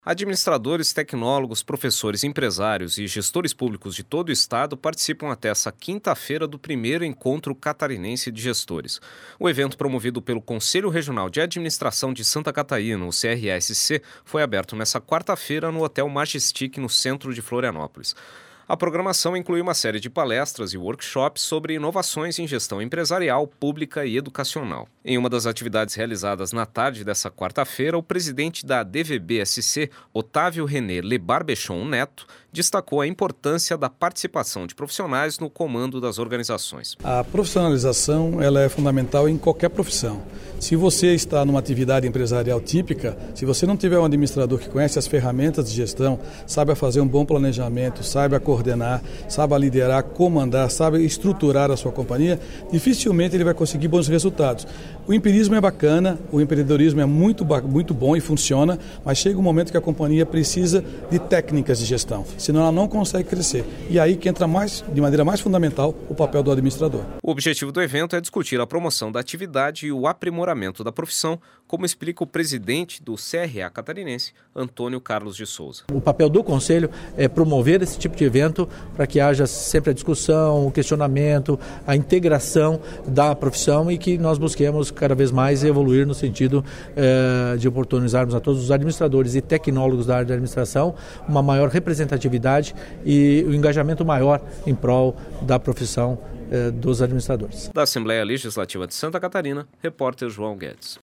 Administradores, tecnólogos, professores, empresários e gestores públicos de todo o estado participam até essa quinta-feira do primeiro Encontro Catarinense de Gestores. O evento, promovido pelo Conselho Regional de Administração de Santa Catarina, o CRASC, foi aberto nesta quarta-feira no Hotel Majestic, no centro de Florianópolis. A programação inclui uma série de palestras e workshops sobre inovações em gestão empresarial, pública e educacional. Em uma das atividades realizadas na tarde dessa quarta-feira, o presidente da DVB-SC, Otávio René Lebarbechon Neto, destacou a importância da participação de profissionais no comando das organizações. A profissionalização ela é fundamental em qualquer profissão. Se você está numa atividade empresarial típica, se você não tiver um administrador que conhece as ferramentas de gestão, saiba fazer um bom planejamento, saiba coordenar, saiba liderar, comandar, saiba estruturar a sua companhia, dificilmente ele vai conseguir bons resultados. O empirismo é bacana, o empreendedorismo é muito bom e funciona, mas chega um momento que a companhia precisa de técnicas de gestão, senão ela não consegue crescer. E aí que entra de maneira mais fundamental o papel do administrador. O objetivo do evento é discutir a promoção da atividade e o aprimoramento da profissão, como explica o presidente do CRA catarinense, Antônio Carlos de Souza. O papel do Conselho é promover esse tipo de evento para que haja sempre a discussão, o questionamento, a integração da profissão e que nós busquemos cada vez mais evoluir no sentido de oportunizarmos a todos os administradores e tecnólogos da área de administração uma maior representatividade e o engajamento maior em prol da profissão dos administradores. Da Assembleia Legislativa de Santa Catarina, repórter João Guedes.